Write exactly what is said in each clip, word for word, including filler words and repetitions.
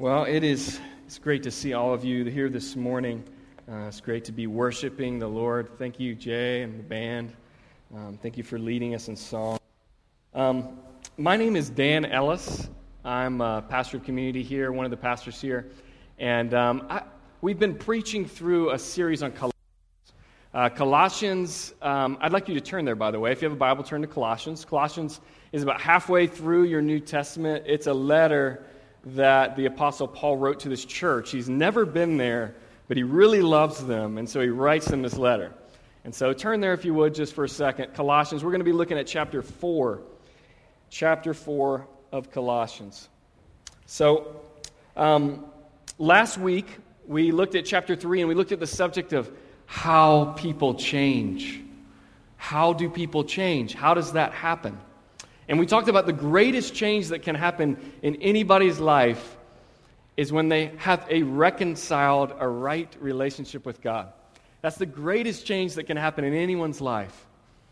Well, it is it's great to see all of you here this morning. Uh, it's great to be worshiping the Lord. Thank you, Jay and the band. Um, thank you for leading us in song. Um, my name is Dan Ellis. I'm a pastor of community here, one of the pastors here. And um, I, we've been preaching through a series on Colossians. Uh, Colossians, um, I'd like you to turn there, by the way. If you have a Bible, turn to Colossians. Colossians is about halfway through your New Testament. It's a letter that the Apostle Paul wrote to this church. He's never been there, but he really loves them, and so he writes them this letter. And so turn there, if you would, just for a second. Colossians, we're going to be looking at chapter four. Chapter four of Colossians. So, um, last week, we looked at chapter three, and we looked at the subject of how people change. How do people change? How does that happen? And we talked about the greatest change that can happen in anybody's life is when they have a reconciled, a right relationship with God. That's the greatest change that can happen in anyone's life.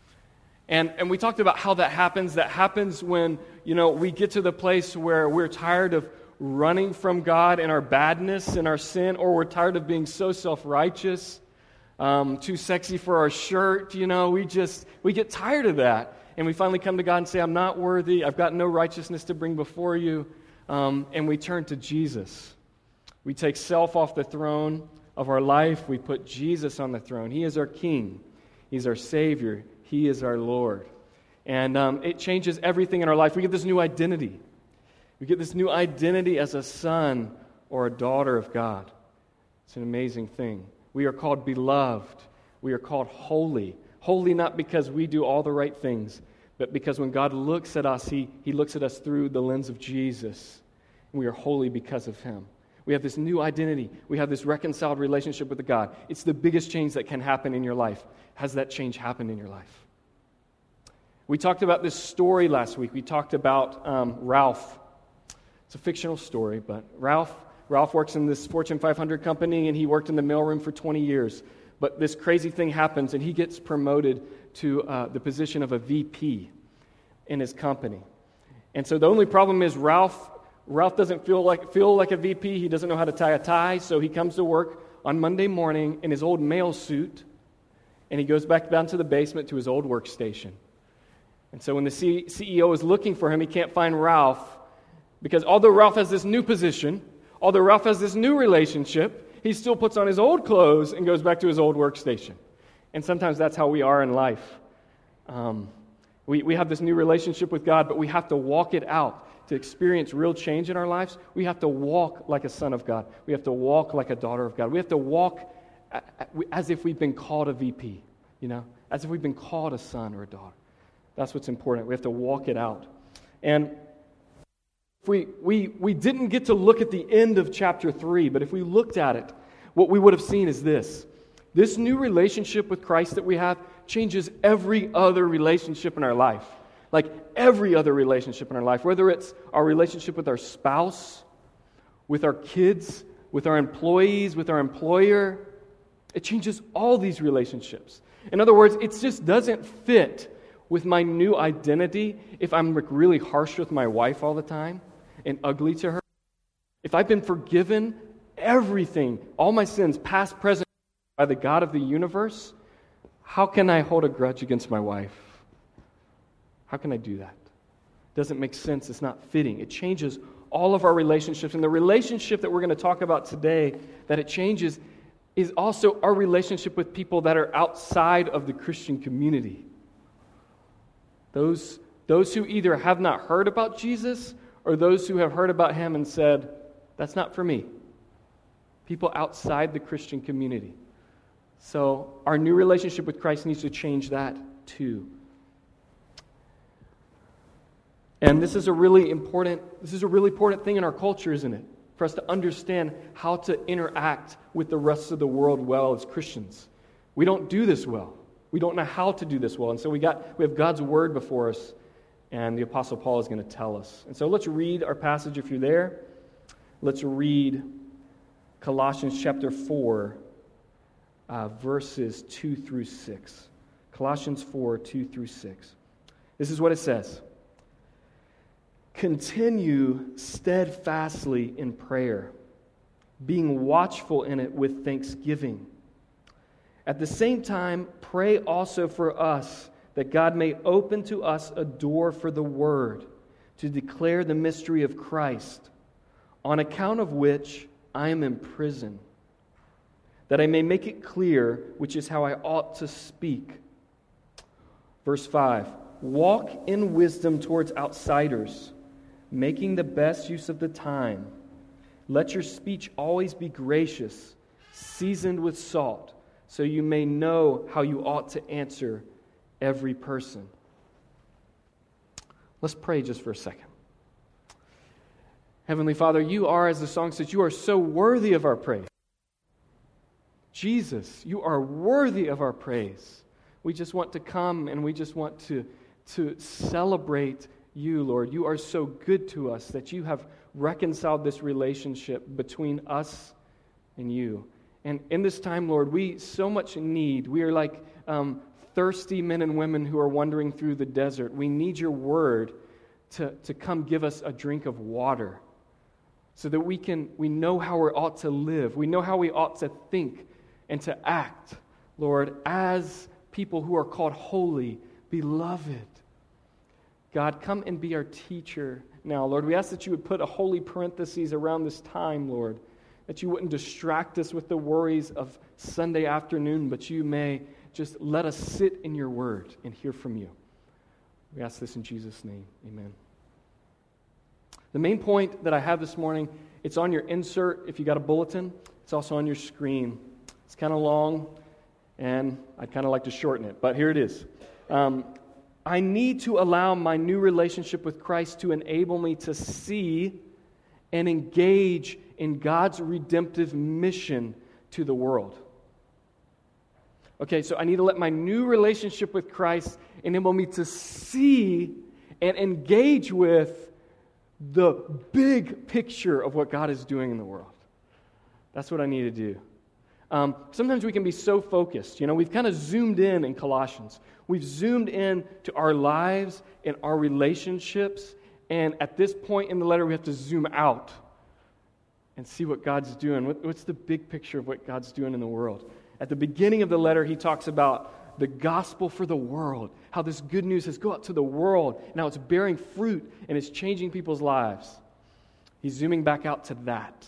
And and we talked about how that happens. That happens when, you know, we get to the place where we're tired of running from God and our badness and our sin, or we're tired of being so self-righteous, um, too sexy for our shirt, you know, we just, we get tired of that. And we finally come to God and say, I'm not worthy, I've got no righteousness to bring before you. Um, and we turn to Jesus. We take self off the throne of our life. We put Jesus on the throne. He is our King. He's our Savior. He is our Lord. And um, it changes everything in our life. We get this new identity. We get this new identity as a son or a daughter of God. It's an amazing thing. We are called beloved. We are called holy. Holy not because we do all the right things, but because when God looks at us, He, he looks at us through the lens of Jesus. And we are holy because of Him. We have this new identity. We have this reconciled relationship with God. It's the biggest change that can happen in your life. Has that change happened in your life? We talked about this story last week. We talked about um, Ralph. It's a fictional story, but Ralph, Ralph works in this Fortune five hundred company, and he worked in the mailroom for twenty years. But this crazy thing happens, and he gets promoted to uh, the position of a V P in his company. And so the only problem is Ralph Ralph doesn't feel like feel like a V P. He doesn't know how to tie a tie, so he comes to work on Monday morning in his old mail suit, and he goes back down to the basement to his old workstation. And so when the C- CEO is looking for him, he can't find Ralph, because although Ralph has this new position, although Ralph has this new relationship, he still puts on his old clothes and goes back to his old workstation. And sometimes that's how we are in life. Um, we, we have this new relationship with God, but we have to walk it out. To experience real change in our lives, we have to walk like a son of God. We have to walk like a daughter of God. We have to walk as if we've been called a V P, you know, as if we've been called a son or a daughter. That's what's important. We have to walk it out. And if we, we, we didn't get to look at the end of chapter three, but if we looked at it, what we would have seen is this. This new relationship with Christ that we have changes every other relationship in our life. Like every other relationship in our life, whether it's our relationship with our spouse, with our kids, with our employees, with our employer, it changes all these relationships. In other words, it just doesn't fit with my new identity if I'm like really harsh with my wife all the time and ugly to her. If I've been forgiven everything, all my sins, past, present, by the God of the universe, how can I hold a grudge against my wife? How can I do that? It doesn't make sense. It's not fitting. It changes all of our relationships. And the relationship that we're going to talk about today, that it changes, is also our relationship with people that are outside of the Christian community. Those, those who either have not heard about Jesus or those who have heard about Him and said, that's not for me. People outside the Christian community. So our new relationship with Christ needs to change that too. And this is a really important, this is a really important thing in our culture, isn't it? For us to understand how to interact with the rest of the world well as Christians. We don't do this well. We don't know how to do this well. And so we got we have God's Word before us, and the Apostle Paul is going to tell us. And so let's read our passage if you're there. Let's read Colossians chapter four, uh, verses two through six. Colossians four, two through six. This is what it says. Continue steadfastly in prayer, being watchful in it with thanksgiving. At the same time, pray also for us, that God may open to us a door for the word, to declare the mystery of Christ, on account of which I am in prison, that I may make it clear which is how I ought to speak. Verse five, walk in wisdom towards outsiders, making the best use of the time. Let your speech always be gracious, seasoned with salt, so you may know how you ought to answer every person. Let's pray just for a second. Heavenly Father, you are, as the song says, you are so worthy of our praise. Jesus, you are worthy of our praise. We just want to come and we just want to, to celebrate you, Lord. You are so good to us that you have reconciled this relationship between us and you. And in this time, Lord, we so much need. We are like um, thirsty men and women who are wandering through the desert. We need your word to, to come give us a drink of water so that we can we know how we ought to live. We know how we ought to think and to act, Lord, as people who are called holy, beloved. God, come and be our teacher now, Lord. We ask that you would put a holy parenthesis around this time, Lord, that you wouldn't distract us with the worries of Sunday afternoon, but you may just let us sit in your word and hear from you. We ask this in Jesus' name. Amen. The main point that I have this morning, it's on your insert if you got a bulletin. It's also on your screen. It's kind of long, and I'd kind of like to shorten it, but here it is. Um, I need to allow my new relationship with Christ to enable me to see and engage in God's redemptive mission to the world. Okay, so I need to let my new relationship with Christ enable me to see and engage with the big picture of what God is doing in the world. That's what I need to do. Um, sometimes we can be so focused. You know, we've kind of zoomed in in Colossians. We've zoomed in to our lives and our relationships. And at this point in the letter, we have to zoom out and see what God's doing. What, what's the big picture of what God's doing in the world? At the beginning of the letter, he talks about the gospel for the world, how this good news has gone out to the world, and how it's bearing fruit and it's changing people's lives. He's zooming back out to that.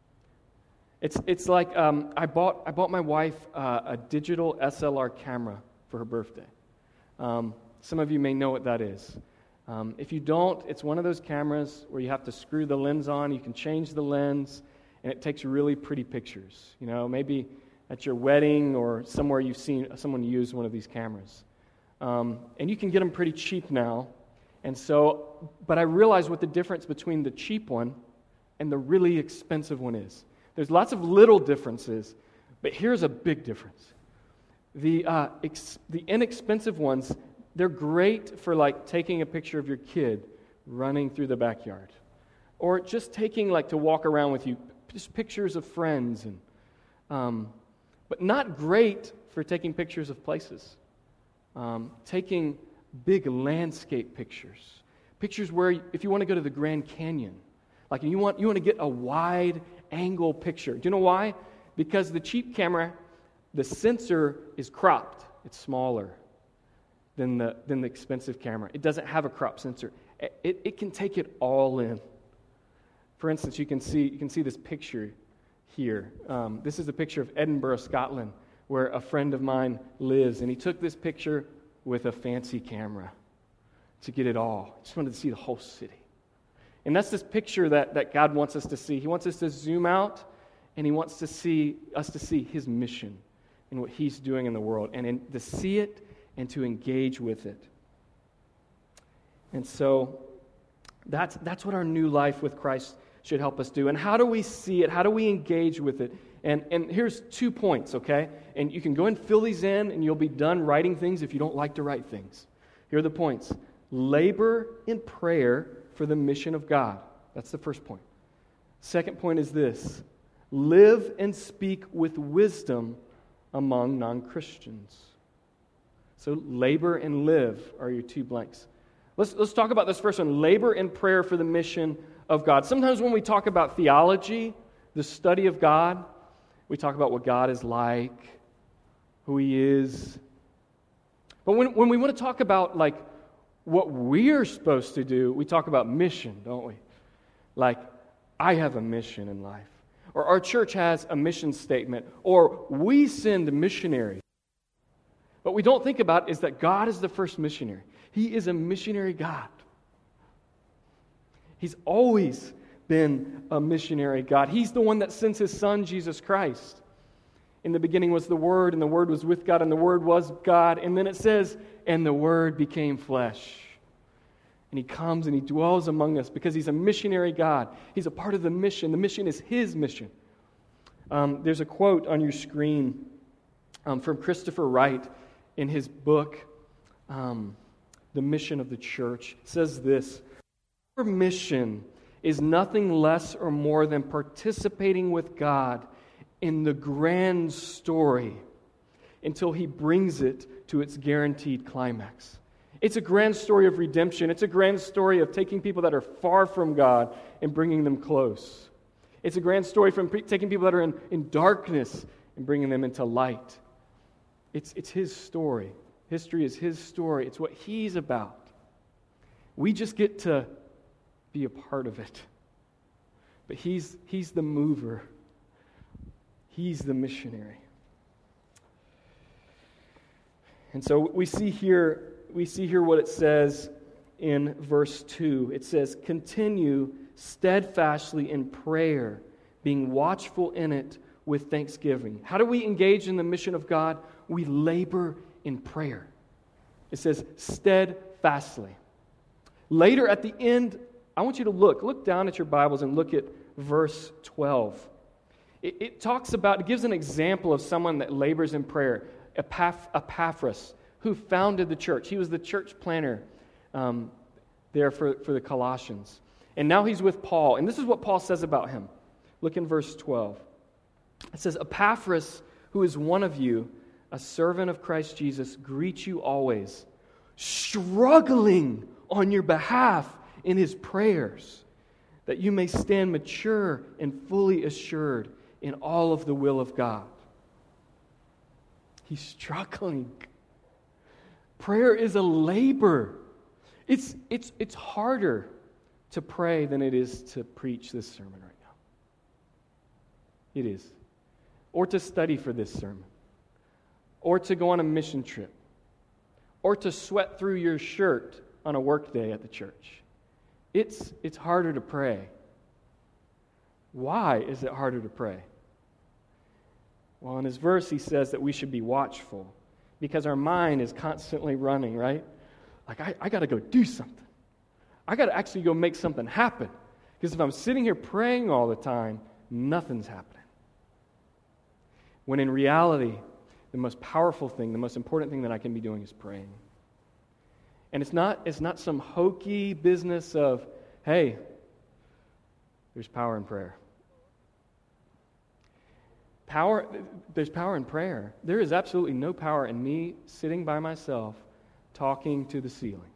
It's it's like um, I bought I bought my wife uh, a digital S L R camera for her birthday. Um, some of you may know what that is. Um, if you don't, it's one of those cameras where you have to screw the lens on. You can change the lens, and it takes really pretty pictures. You know, maybe at your wedding or somewhere you've seen someone use one of these cameras. Um, and you can get them pretty cheap now. And so, but I realize what the difference between the cheap one and the really expensive one is. There's lots of little differences, but here's a big difference. The uh, ex- the inexpensive ones, they're great for like taking a picture of your kid running through the backyard, or just taking like to walk around with you, just pictures of friends, and um, but not great for taking pictures of places. Um, taking big landscape pictures, pictures where if you want to go to the Grand Canyon, like you want you want to get a wide angle picture. Do you know why? Because the cheap camera, the sensor is cropped. It's smaller than the than the expensive camera. It doesn't have a crop sensor. It, it can take it all in. For instance, you can see you can see this picture here. Um, this is a picture of Edinburgh, Scotland, where a friend of mine lives, and he took this picture with a fancy camera to get it all. Just wanted to see the whole city. And that's this picture that, that God wants us to see. He wants us to zoom out, and He wants to see us to see His mission and what He's doing in the world, and in, to see it and to engage with it. And so that's that's what our new life with Christ should help us do. And how do we see it? How do we engage with it? And and here's two points, okay? And you can go and fill these in, and you'll be done writing things if you don't like to write things. Here are the points. Labor in prayer for the mission of God. That's the first point. Second point is this. Live and speak with wisdom among non-Christians. So labor and live are your two blanks. Let's, let's talk about this first one, labor in prayer for the mission of God. Sometimes when we talk about theology, the study of God, we talk about what God is like, who He is. But when, when we want to talk about like what we're supposed to do, we talk about mission, don't we? Like, I have a mission in life. Or our church has a mission statement. Or we send missionaries. What we don't think about is that God is the first missionary. He is a missionary God. He's always been a missionary God. He's the one that sends His Son, Jesus Christ. In the beginning was the Word, and the Word was with God, and the Word was God. And then it says, and the Word became flesh. And He comes and He dwells among us because He's a missionary God. He's a part of the mission. The mission is His mission. Um, there's a quote on your screen um, from Christopher Wright in his book, um, The Mission of the Church. It says this, our mission is nothing less or more than participating with God in the grand story until He brings it to its guaranteed climax. It's a grand story of redemption. It's a grand story of taking people that are far from God and bringing them close. It's a grand story from pre- taking people that are in, in darkness and bringing them into light. It's, it's His story. History is His story. It's what He's about. We just get to be a part of it. But He's, he's the mover. He's the missionary. And so we see here, we see here what it says in verse two. It says, continue steadfastly in prayer, being watchful in it with thanksgiving. How do we engage in the mission of God? We labor in prayer. It says steadfastly. Later at the end, I want you to look. Look down at your Bibles and look at verse twelve. It, it talks about, it gives an example of someone that labors in prayer. Epaph- Epaphras, who founded the church. He was the church planner um, there for, for the Colossians. And now he's with Paul. And this is what Paul says about him. Look in verse twelve. It says, Epaphras, who is one of you, a servant of Christ Jesus, greets you always, struggling on your behalf in his prayers, that you may stand mature and fully assured in all of the will of God. He's struggling. Prayer is a labor. It's, it's, it's harder to pray than it is to preach this sermon right now. It is. Or to study for this sermon. Or to go on a mission trip. Or to sweat through your shirt on a work day at the church. It's, it's harder to pray. Why is it harder to pray? Well, in his verse, he says that we should be watchful because our mind is constantly running, right? Like, I, I got to go do something. I got to actually go make something happen. Because if I'm sitting here praying all the time, nothing's happening. When in reality, the most powerful thing, the most important thing that I can be doing is praying. And it's not, it's not some hokey business of, hey, there's power in prayer. Power, there's power in prayer. There is absolutely no power in me sitting by myself talking to the ceiling.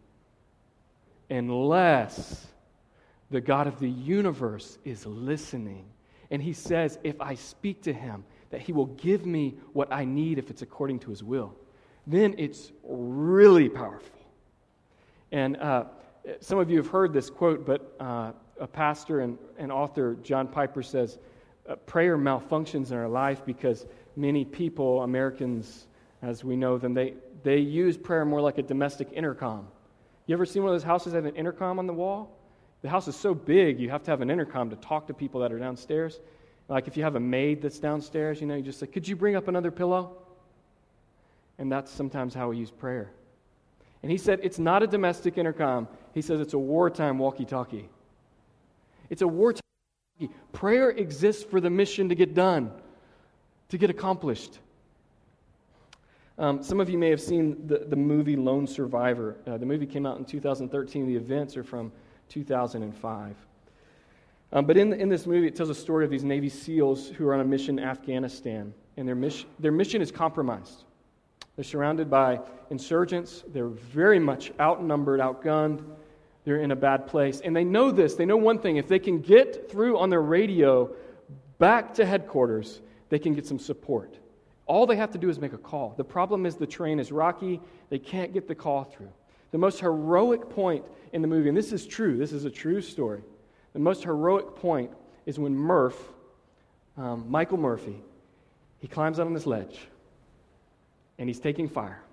Unless the God of the universe is listening. And He says, if I speak to Him, that He will give me what I need if it's according to His will. Then it's really powerful. And uh, some of you have heard this quote, but uh, a pastor and, and author, John Piper, says, uh, prayer malfunctions in our life because many people, Americans, as we know them, they, they use prayer more like a domestic intercom. You ever seen one of those houses that have an intercom on the wall? The house is so big, you have to have an intercom to talk to people that are downstairs. Like if you have a maid that's downstairs, you know, you just say, could you bring up another pillow? And that's sometimes how we use prayer. And he said, it's not a domestic intercom. He says it's a wartime walkie-talkie. It's a wartime walkie-talkie. Prayer exists for the mission to get done, to get accomplished. Um, some of you may have seen the, the movie Lone Survivor. Uh, the movie came out in two thousand thirteen. The events are from two thousand five. Um, but in, in this movie, it tells a story of these Navy SEALs who are on a mission in Afghanistan. And their mission, their mission is compromised. They're surrounded by insurgents. They're very much outnumbered, outgunned. They're in a bad place. And they know this. They know one thing. If they can get through on their radio back to headquarters, they can get some support. All they have to do is make a call. The problem is the terrain is rocky. They can't get the call through. The most heroic point in the movie, and this is true, this is a true story. The most heroic point is when Murph, um, Michael Murphy, he climbs out on this ledge, and he's taking fire.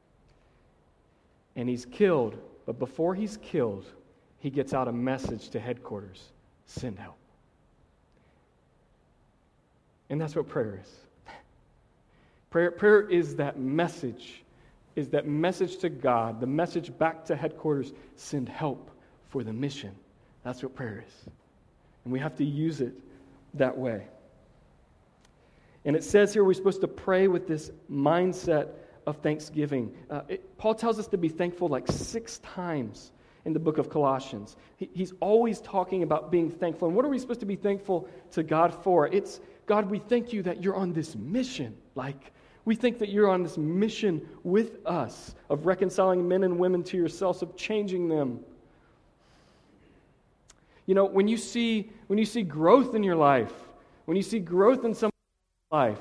And he's killed, but before he's killed, he gets out a message to headquarters: send help. And that's what prayer is. Prayer, prayer is that message, is that message to God, the message back to headquarters: send help for the mission. That's what prayer is. And we have to use it that way. And it says here we're supposed to pray with this mindset of thanksgiving. Uh, it, Paul tells us to be thankful like six times in the book of Colossians. He, he's always talking about being thankful. And what are we supposed to be thankful to God for? It's, God, we thank you that you're on this mission. Like, we think that you're on this mission with us of reconciling men and women to yourselves, of changing them. You know, when you see when you see growth in your life, when you see growth in someone's life,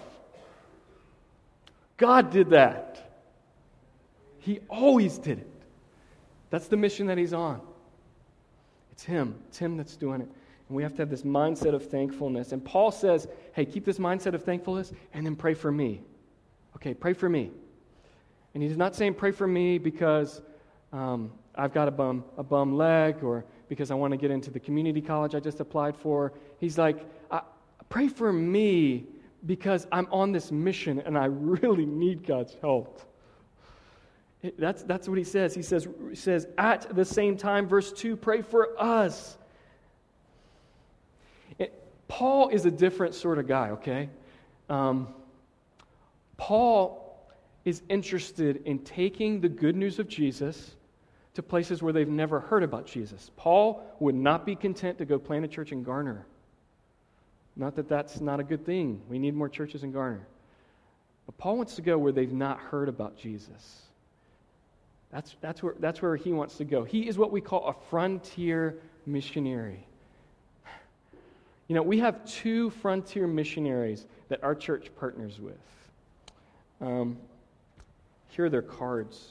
God did that. He always did it. That's the mission that He's on. It's Him. It's Him that's doing it. And we have to have this mindset of thankfulness. And Paul says, hey, keep this mindset of thankfulness and then pray for me. Okay, pray for me. And he's not saying pray for me because um, I've got a bum a bum leg or because I want to get into the community college I just applied for. He's like, I, pray for me because I'm on this mission and I really need God's help. It, that's, that's what he says. He says, he says, at the same time, verse two, pray for us. It, Paul is a different sort of guy, okay? Um, Paul is interested in taking the good news of Jesus to places where they've never heard about Jesus. Paul would not be content to go plant a church in Garner. Not that that's not a good thing. We need more churches in Garner. But Paul wants to go where they've not heard about Jesus. That's, that's, where, that's where he wants to go. He is what we call a frontier missionary. You know, we have two frontier missionaries that our church partners with. Um, here are their cards.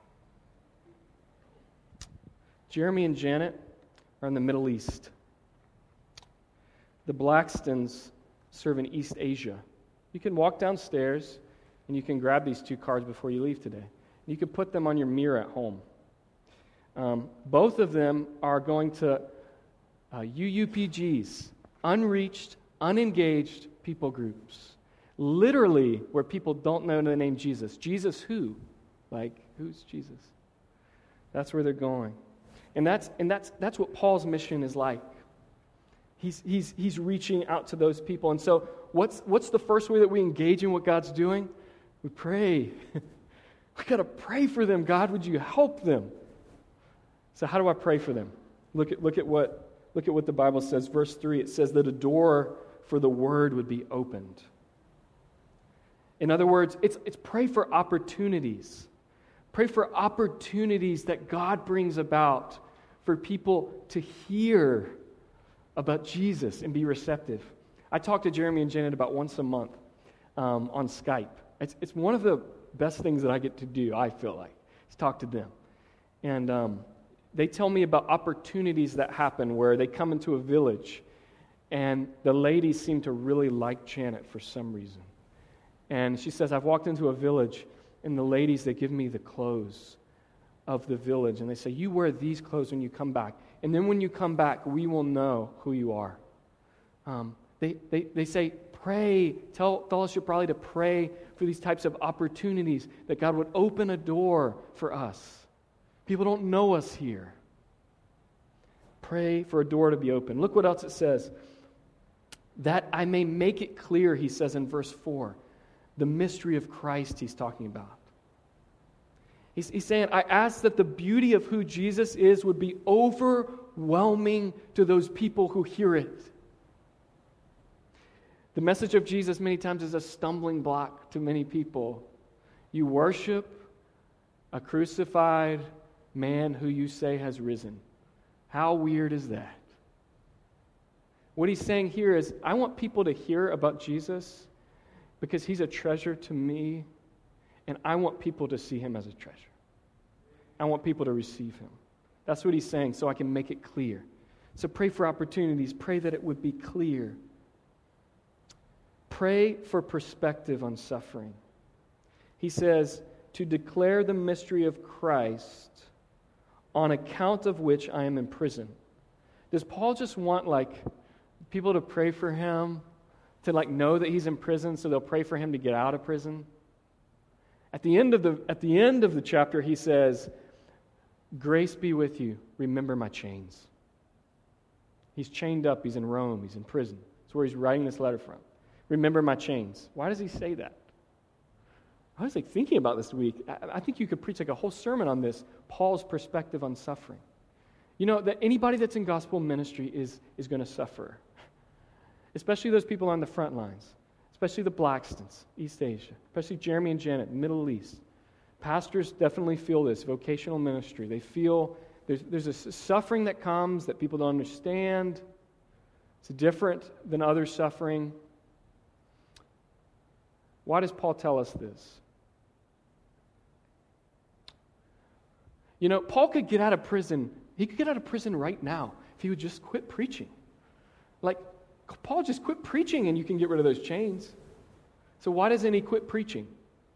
Jeremy and Janet are in the Middle East. The Blackstons serve in East Asia. You can walk downstairs and you can grab these two cards before you leave today. You can put them on your mirror at home. Um, both of them are going to uh, U U P Gs, unreached, unengaged people groups. Literally where people don't know the name Jesus. Jesus who? Like, who's Jesus? That's where they're going. And that's and that's that's what Paul's mission is like. He's he's he's reaching out to those people. And so what's what's the first way that we engage in what God's doing? We pray. We got to pray for them. God, would you help them? So how do I pray for them? Look at look at what look at what the Bible says. Verse three, it says that a door for the word would be opened. In other words, it's it's pray for opportunities. Pray for opportunities that God brings about for people to hear about Jesus and be receptive. I talk to Jeremy and Janet about once a month um, on Skype. It's it's one of the best things that I get to do, I feel like, is talk to them. And um, they tell me about opportunities that happen where they come into a village and the ladies seem to really like Janet for some reason. And she says, I've walked into a village and the ladies, they give me the clothes of the village. And they say, you wear these clothes when you come back. And then when you come back, we will know who you are. Um, they, they, they say, pray. Tell, tell us you're probably to pray for these types of opportunities, that God would open a door for us. People don't know us here. Pray for a door to be open. Look what else it says. That I may make it clear, he says in verse four, the mystery of Christ he's talking about. He's, he's saying, I ask that the beauty of who Jesus is would be overwhelming to those people who hear it. The message of Jesus many times is a stumbling block to many people. You worship a crucified man who you say has risen. How weird is that? What he's saying here is, I want people to hear about Jesus because he's a treasure to me, and I want people to see him as a treasure. I want people to receive him. That's what he's saying, so I can make it clear. So pray for opportunities. Pray that it would be clear. Pray for perspective on suffering. He says, to declare the mystery of Christ, on account of which I am in prison. Does Paul just want, like, people to pray for him, to, like, know that he's in prison so they'll pray for him to get out of prison? At the end of the, at the end of the chapter, he says, grace be with you. Remember my chains. He's chained up. He's in Rome. He's in prison. That's where he's writing this letter from. Remember my chains. Why does he say that? I was like thinking about this week. I think you could preach like a whole sermon on this, Paul's perspective on suffering. You know, that anybody that's in gospel ministry is, is going to suffer. Especially those people on the front lines. Especially the Blackstons, East Asia. Especially Jeremy and Janet, Middle East. Pastors definitely feel this, vocational ministry. They feel there's, there's a suffering that comes that people don't understand. It's different than other suffering. Why does Paul tell us this? You know, Paul could get out of prison. He could get out of prison right now if he would just quit preaching. Like, Paul just quit preaching and you can get rid of those chains. So why doesn't he quit preaching?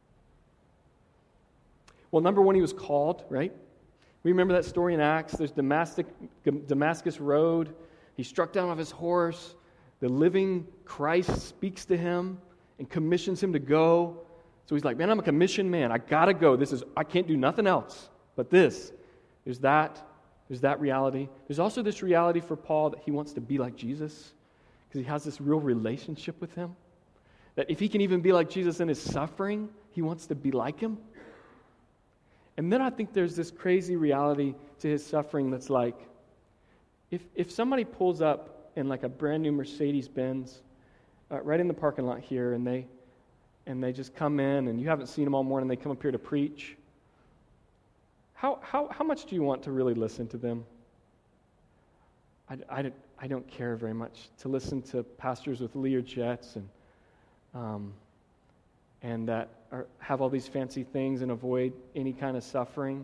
Well, number one, he was called, right? We remember that story in Acts. There's Damascus, Damascus Road. He's struck down off his horse. The living Christ speaks to him and commissions him to go. So he's like, man, I'm a commissioned man. I got to go. This is, I can't do nothing else but this. There's that. There's that reality. There's also this reality for Paul that he wants to be like Jesus because he has this real relationship with him. That if he can even be like Jesus in his suffering, he wants to be like him. And then I think there's this crazy reality to his suffering that's like, if if somebody pulls up in like a brand new Mercedes-Benz uh, right in the parking lot here, and they and they just come in, and you haven't seen them all morning, they come up here to preach, how how how much do you want to really listen to them? I, I, I don't care very much to listen to pastors with Lear jets and um, and that are, have all these fancy things and avoid any kind of suffering.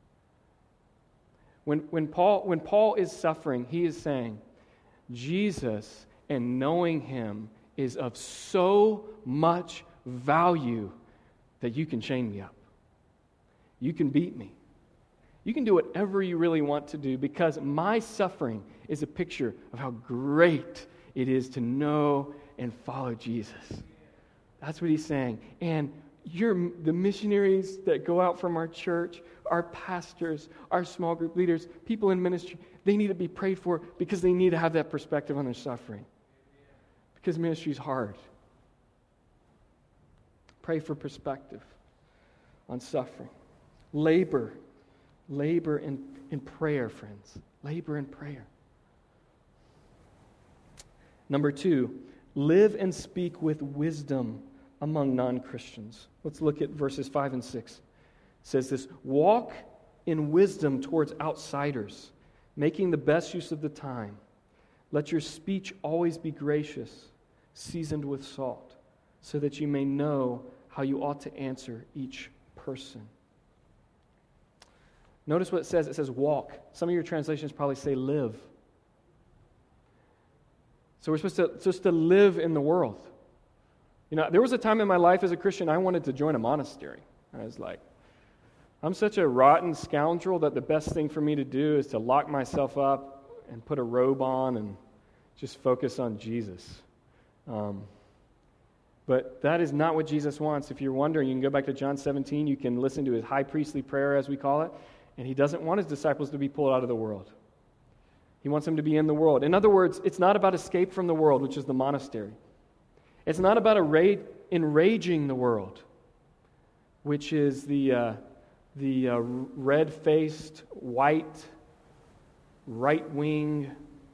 When when Paul when Paul is suffering, he is saying, Jesus and knowing him is of so much value that you can chain me up. You can beat me. You can do whatever you really want to do because my suffering is a picture of how great it is to know and follow Jesus. That's what he's saying. And you're, the missionaries that go out from our church, our pastors, our small group leaders, people in ministry, they need to be prayed for because they need to have that perspective on their suffering. Because ministry is hard. Pray for perspective on suffering. Labor. Labor in, in prayer, friends. Labor in prayer. Number two, live and speak with wisdom among non-Christians. Let's look at verses five and six. It says this, walk in wisdom towards outsiders, making the best use of the time. Let your speech always be gracious, seasoned with salt, so that you may know how you ought to answer each person. Notice what it says. It says walk. Some of your translations probably say live. So we're supposed to, supposed to live in the world. You know, there was a time in my life as a Christian I wanted to join a monastery. I was like, I'm such a rotten scoundrel that the best thing for me to do is to lock myself up and put a robe on and just focus on Jesus. Um, but that is not what Jesus wants. If you're wondering, you can go back to John seventeen. You can listen to his high priestly prayer, as we call it. And he doesn't want his disciples to be pulled out of the world. He wants them to be in the world. In other words, it's not about escape from the world, which is the monastery. It's not about a enraging the world, which is the uh, the uh, red-faced, white, right-wing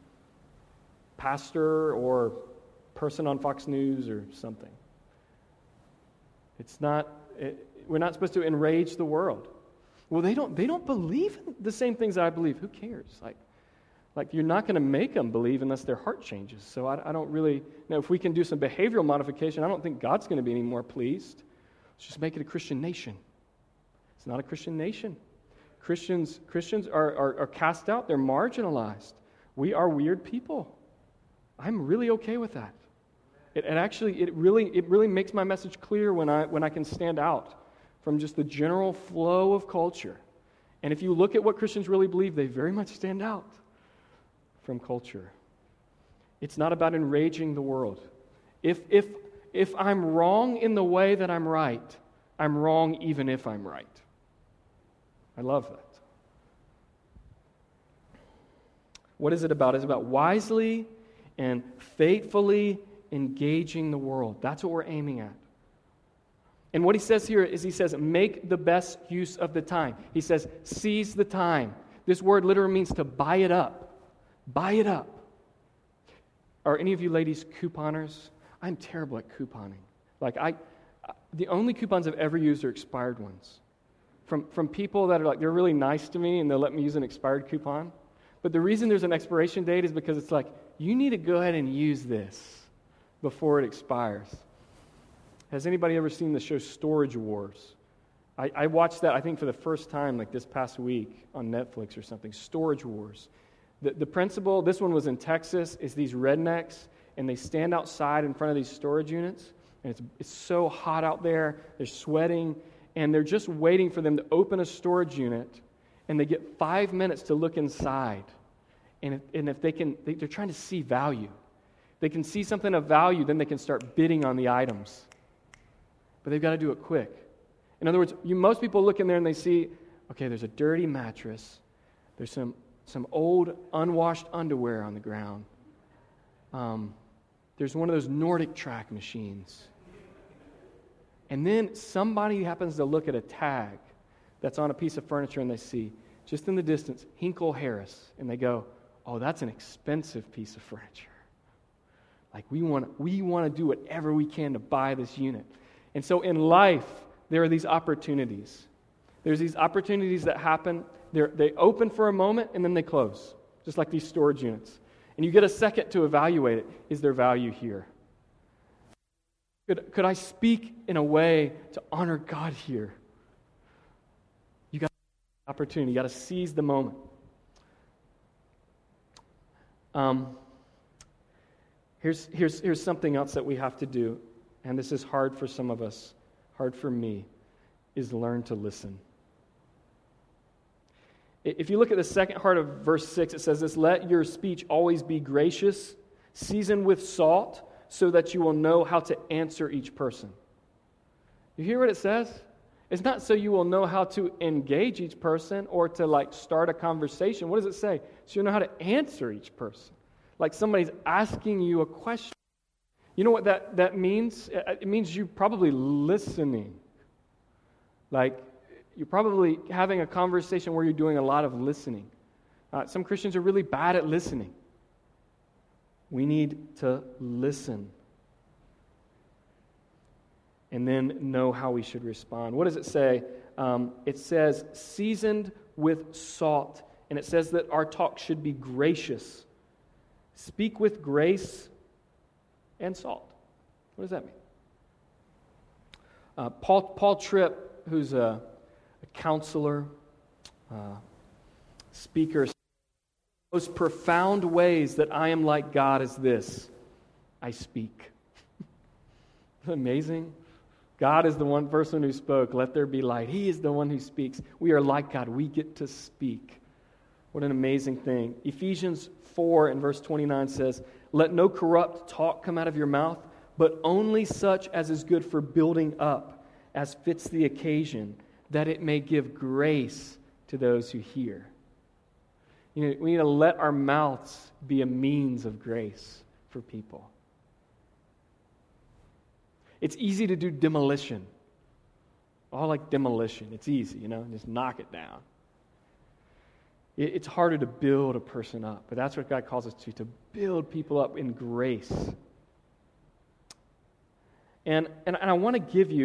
pastor or person on Fox News or something. It's not It, we're not supposed to enrage the world. Well, they don't, they don't believe the same things that I believe. Who cares? Like, like you're not going to make them believe unless their heart changes. So I, I don't really know if we can do some behavioral modification. I don't think God's going to be any more pleased. Let's just make it a Christian nation. It's not a Christian nation. Christians, Christians are, are, are cast out. They're marginalized. We are weird people. I'm really okay with that. It, it actually, it really, it really makes my message clear when I when I can stand out from just the general flow of culture. And if you look at what Christians really believe, they very much stand out from culture. It's not about enraging the world. If if if I'm wrong in the way that I'm right, I'm wrong even if I'm right. I love that. What is it about? It's about wisely and faithfully engaging the world. That's what we're aiming at. And what he says here is he says, make the best use of the time. He says, seize the time. This word literally means to buy it up. Buy it up. Are any of you ladies couponers? I'm terrible at couponing. Like I, the only coupons I've ever used are expired ones. From, from people that are like, they're really nice to me and they'll let me use an expired coupon. But the reason there's an expiration date is because it's like, you need to go ahead and use this before it expires. Has anybody ever seen the show Storage Wars? I, I watched that, I think, for the first time like this past week on Netflix or something. Storage Wars. The, the principle, this one was in Texas, is these rednecks, and they stand outside in front of these storage units, and it's, it's so hot out there, they're sweating, and they're just waiting for them to open a storage unit, and they get five minutes to look inside. And if, and if they can, they, they're trying to see value. They can see something of value, then they can start bidding on the items. But they've got to do it quick. In other words, you most people look in there and they see, okay, there's a dirty mattress. There's some, some old unwashed underwear on the ground. Um, there's one of those Nordic track machines. And then somebody happens to look at a tag that's on a piece of furniture and they see, just in the distance, Hinkle Harris. And they go, oh, that's an expensive piece of furniture. Like we want, we want to do whatever we can to buy this unit. And so in life, there are these opportunities. There's these opportunities that happen. They're, they open for a moment and then they close, just like these storage units. And you get a second to evaluate it. Is there value here? Could, could I speak in a way to honor God here? You got an opportunity. You got to seize the moment. Um, here's, here's, here's something else that we have to do, and this is hard for some of us, hard for me, is learn to listen. If you look at the second part of verse six, it says this, let your speech always be gracious, seasoned with salt, so that you will know how to answer each person. You hear what it says? It's not so you will know how to engage each person or to like start a conversation. What does it say? So you'll know how to answer each person. Like somebody's asking you a question. You know what that, that means? It means you're probably listening. Like you're probably having a conversation where you're doing a lot of listening. Uh, some Christians are really bad at listening. We need to listen and then know how we should respond. What does it say? Um, it says, seasoned with salt. And it says that our talk should be gracious. Speak with grace and salt. What does that mean? Uh, Paul, Paul Tripp, who's a, a counselor, uh, speaker, the most profound ways that I am like God is this: I speak. Isn't that amazing? God is the one person who spoke, let there be light. He is the one who speaks. We are like God. We get to speak. What an amazing thing. Ephesians four and verse twenty-nine says, let no corrupt talk come out of your mouth, but only such as is good for building up, as fits the occasion, that it may give grace to those who hear. You know, we need to let our mouths be a means of grace for people. It's easy to do demolition. All like demolition. It's easy, you know, just knock it down. It's harder to build a person up, but that's what God calls us to, to build people up in grace. And, and, and I want to give you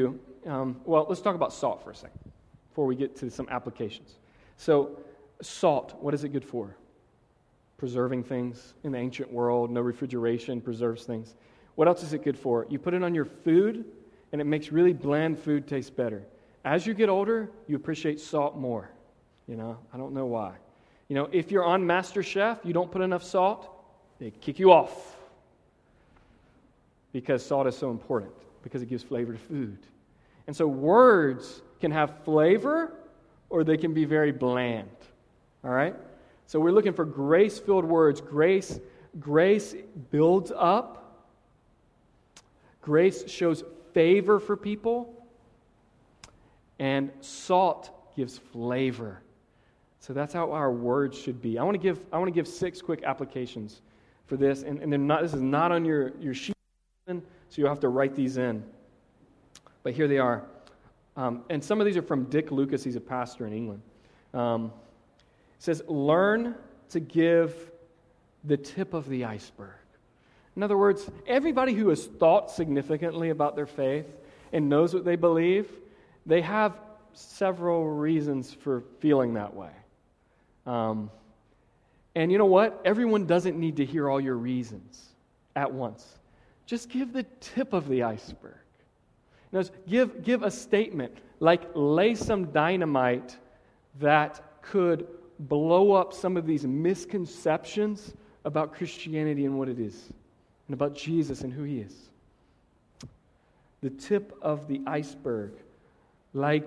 um, well, let's talk about salt for a second before we get to some applications. So, salt, what is it good for? Preserving things in the ancient world. No refrigeration preserves things. What else is it good for? You put it on your food, and it makes really bland food taste better. As you get older, you appreciate salt more. You know, I don't know why. You know, if you're on MasterChef, you don't put enough salt, they kick you off. Because salt is so important, because it gives flavor to food. And so words can have flavor, or they can be very bland. All right? So we're looking for grace-filled words. Grace, grace builds up. Grace shows favor for people. And salt gives flavor. So that's how our words should be. I want to give I want to give six quick applications for this, and, and they're not this is not on your, your sheet, so you'll have to write these in. But here they are. Um, and some of these are from Dick Lucas. He's a pastor in England. Um, it says, learn to give the tip of the iceberg. In other words, everybody who has thought significantly about their faith and knows what they believe, they have several reasons for feeling that way. Um, and you know what? Everyone doesn't need to hear all your reasons at once. Just give the tip of the iceberg. In other words, give, give a statement, like lay some dynamite that could blow up some of these misconceptions about Christianity and what it is, and about Jesus and who He is. The tip of the iceberg, like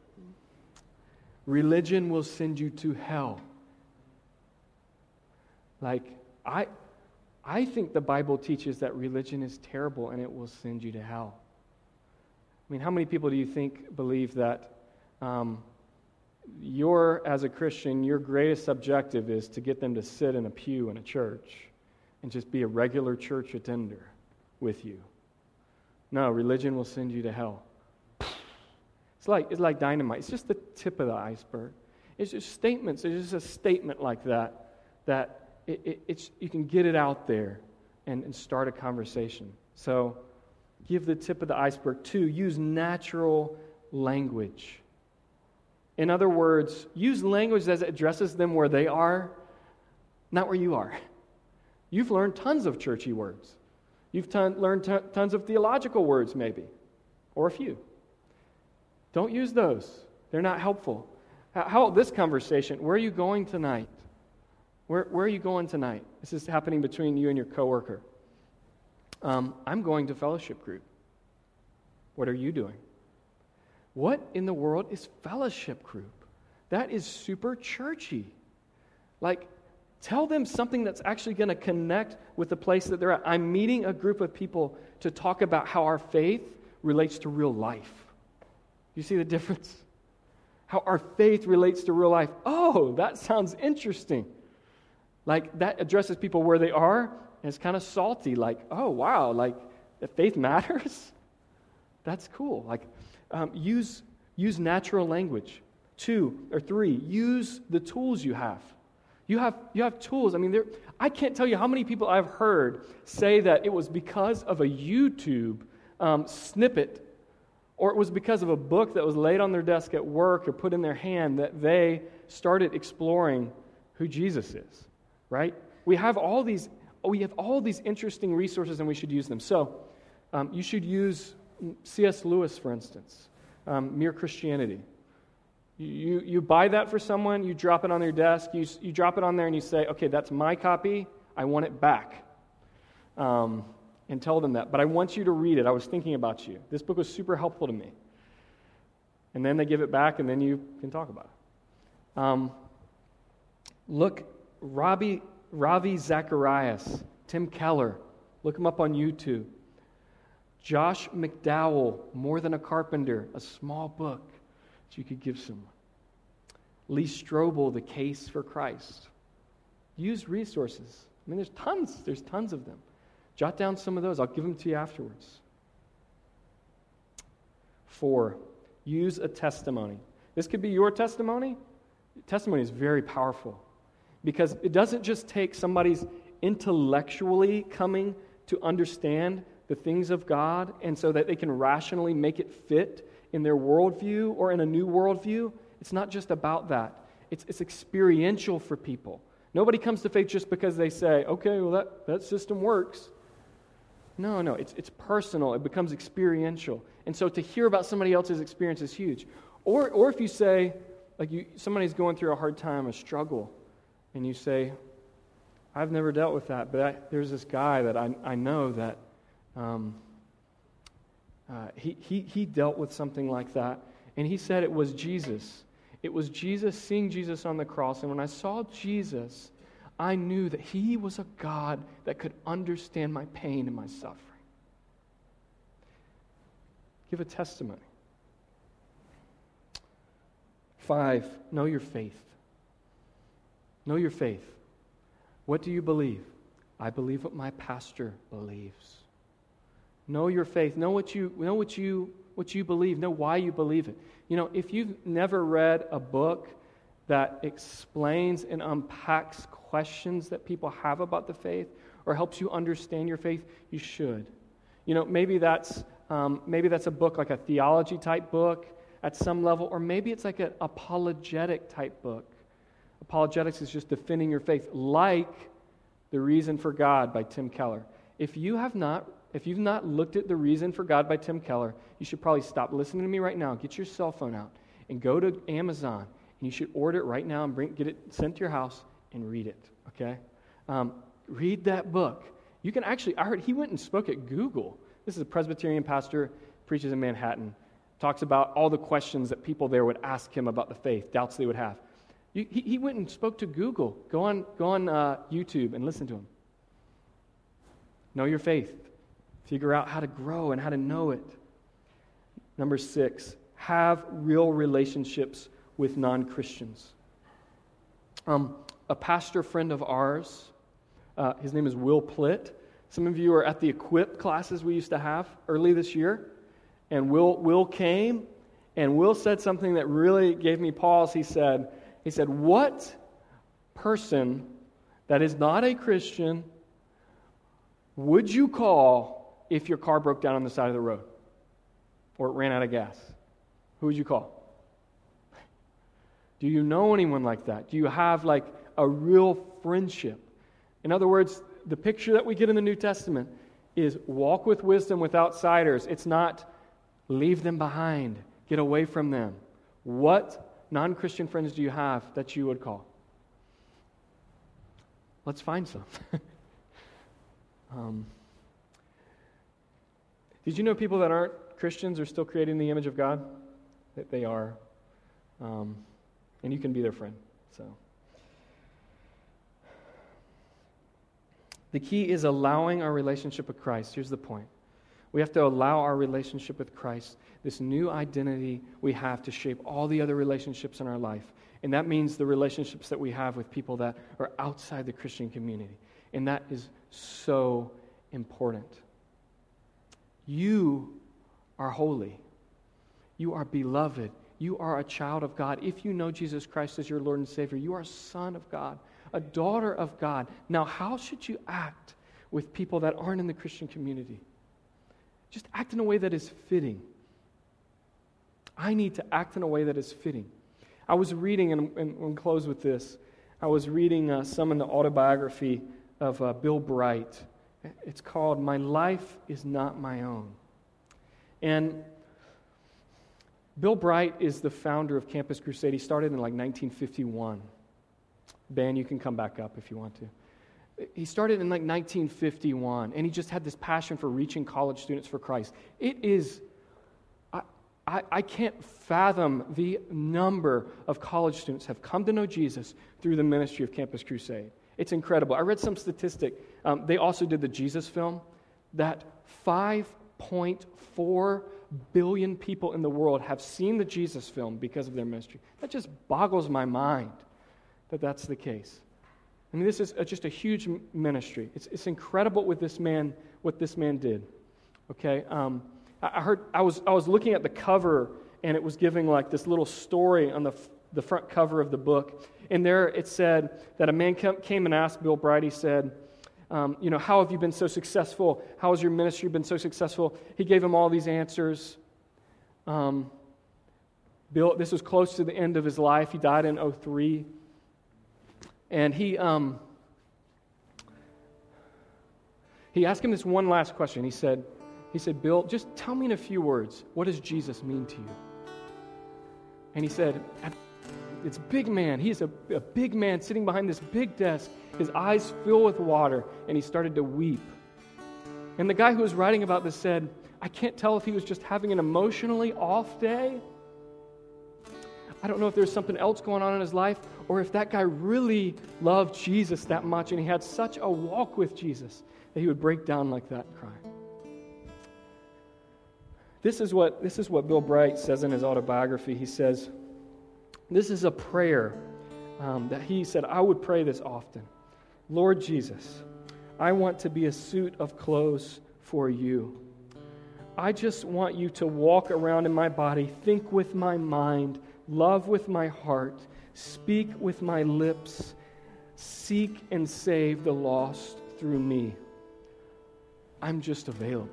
religion will send you to hell. Like, I I think the Bible teaches that religion is terrible and it will send you to hell. I mean, how many people do you think believe that um, your, as a Christian, your greatest objective is to get them to sit in a pew in a church and just be a regular church attender with you? No, religion will send you to hell. It's like it's like dynamite. It's just the tip of the iceberg. It's just statements. It's just a statement like that that it, it, it's you can get it out there and, and start a conversation. So give the tip of the iceberg. Two, use natural language. In other words, use language that addresses them where they are, not where you are. You've learned tons of churchy words. You've ton, learned t- tons of theological words maybe, or a few. Don't use those. They're not helpful. How about this conversation? Where are you going tonight? Where, where are you going tonight? This is happening between you and your coworker. Um, I'm going to fellowship group. What are you doing? What in the world is fellowship group? That is super churchy. Like, tell them something that's actually going to connect with the place that they're at. I'm meeting a group of people to talk about how our faith relates to real life. You see the difference? How our faith relates to real life. Oh, that sounds interesting. Like, that addresses people where they are, and it's kind of salty. Like, oh, wow, like, if faith matters? That's cool. Like, um, use, use natural language. Two, or three, use the tools you have. You have you have tools. I mean, there. I can't tell you how many people I've heard say that it was because of a YouTube um, snippet, or it was because of a book that was laid on their desk at work or put in their hand that they started exploring who Jesus is. Right? We have all these. We have all these interesting resources, and we should use them. So, um, you should use C S Lewis, for instance, um, Mere Christianity. You you buy that for someone, you drop it on their desk, you you drop it on there and you say, okay, that's my copy, I want it back. Um, and tell them that. But I want you to read it. I was thinking about you. This book was super helpful to me. And then they give it back and then you can talk about it. Um, look, Ravi, Ravi Zacharias, Tim Keller, look him up on YouTube. Josh McDowell, More Than a Carpenter, a small book you could give someone. Lee Strobel, The Case for Christ. Use resources. I mean, there's tons. There's tons of them. Jot down some of those. I'll give them to you afterwards. Four, use a testimony. This could be your testimony. Testimony is very powerful because it doesn't just take somebody's intellectually coming to understand the things of God and so that they can rationally make it fit in their worldview or in a new worldview, it's not just about that. It's, it's experiential for people. Nobody comes to faith just because they say, okay, well, that, that system works. No, no, it's it's personal. It becomes experiential. And so to hear about somebody else's experience is huge. Or or if you say, like you somebody's going through a hard time, a struggle, and you say, I've never dealt with that, but I, there's this guy that I, I know that um, uh, he, he, he dealt with something like that, and he said it was Jesus. It was Jesus, seeing Jesus on the cross, and when I saw Jesus, I knew that He was a God that could understand my pain and my suffering. Give a testimony. Five, know your faith. Know your faith. What do you believe? I believe what my pastor believes. Know your faith. Know what you know what you what you believe. Know why you believe it. You know, if you've never read a book that explains and unpacks questions that people have about the faith or helps you understand your faith, you should. You know, maybe that's um, maybe that's a book like a theology type book at some level, or maybe it's like an apologetic type book. Apologetics is just defending your faith, like The Reason for God by Tim Keller. If you have not, if you've not looked at The Reason for God by Tim Keller, you should probably stop listening to me right now. Get your cell phone out and go to Amazon, and you should order it right now and bring get it sent to your house and read it. Okay, um, read that book. You can actually. I heard he went and spoke at Google. This is a Presbyterian pastor, preaches in Manhattan, talks about all the questions that people there would ask him about the faith, doubts they would have. He, he went and spoke to Google. Go on, go on uh, YouTube and listen to him. Know your faith. Figure out how to grow and how to know it. Number six, have real relationships with non-Christians. Um, a pastor friend of ours, uh, his name is Will Plitt. Some of you are at the Equip classes we used to have early this year. And Will, Will came, and Will said something that really gave me pause. He said, he said, what person that is not a Christian would you call if your car broke down on the side of the road or it ran out of gas? Who would you call? Do you know anyone like that? Do you have like a real friendship? In other words, the picture that we get in the New Testament is walk with wisdom with outsiders. It's not leave them behind, get away from them. What non-Christian friends do you have that you would call? Let's find some. um, did you know people that aren't Christians are still creating the image of God? That they are. Um, and you can be their friend. So, the key is allowing our relationship with Christ. Here's the point. We have to allow our relationship with Christ, this new identity we have, to shape all the other relationships in our life. And that means the relationships that we have with people that are outside the Christian community. And that is so important. You are holy. You are beloved. You are a child of God. If you know Jesus Christ as your Lord and Savior, you are a son of God, a daughter of God. Now, how should you act with people that aren't in the Christian community? Just act in a way that is fitting. I need to act in a way that is fitting. I was reading, and, and we'll close with this, I was reading uh, some in the autobiography of uh, Bill Bright. It's called My Life Is Not My Own. And Bill Bright is the founder of Campus Crusade. He started in like nineteen fifty-one. Ben, you can come back up if you want to. He started in like nineteen fifty-one, and he just had this passion for reaching college students for Christ. It is, I, I, I can't fathom the number of college students have come to know Jesus through the ministry of Campus Crusade. It's incredible. I read some statistic. Um, they also did the Jesus film, that five point four billion people in the world have seen the Jesus film because of their ministry. That just boggles my mind that that's the case. I mean, this is a, just a huge ministry. It's it's incredible what this man what this man did. Okay, um, I, I heard I was I was looking at the cover, and it was giving like this little story on the the front cover of the book, and there it said that a man came, came and asked Bill Bright. He said, um, "You know, how have you been so successful? How has your ministry been so successful?" He gave him all these answers, um, Bill, this was close to the end of his life. He died in oh three. And he um, he asked him this one last question. He said, he said, Bill, just tell me in a few words, what does Jesus mean to you? And he said, it's big man. He's a, a big man sitting behind this big desk. His eyes fill with water, and he started to weep. And the guy who was writing about this said, I can't tell if he was just having an emotionally off day. I don't know if there's something else going on in his life, or if that guy really loved Jesus that much, and he had such a walk with Jesus that he would break down like that crying. This is what, this is what Bill Bright says in his autobiography. He says, this is a prayer um, that he said, I would pray this often. Lord Jesus, I want to be a suit of clothes for you. I just want you to walk around in my body, think with my mind, love with my heart, speak with my lips, seek and save the lost through me. I'm just available.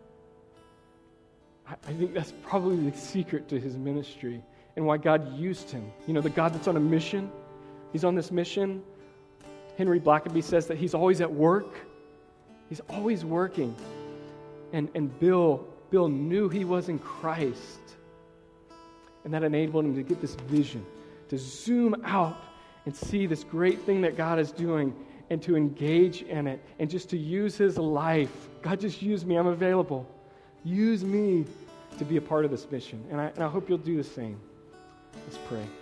I think that's probably the secret to his ministry and why God used him. You know, the God that's on a mission, he's on this mission. Henry Blackaby says that he's always at work. He's always working. And and Bill, Bill knew he was in Christ. And that enabled him to get this vision, to zoom out and see this great thing that God is doing and to engage in it and just to use his life. God, just use me. I'm available. Use me to be a part of this mission. And I, and I hope you'll do the same. Let's pray.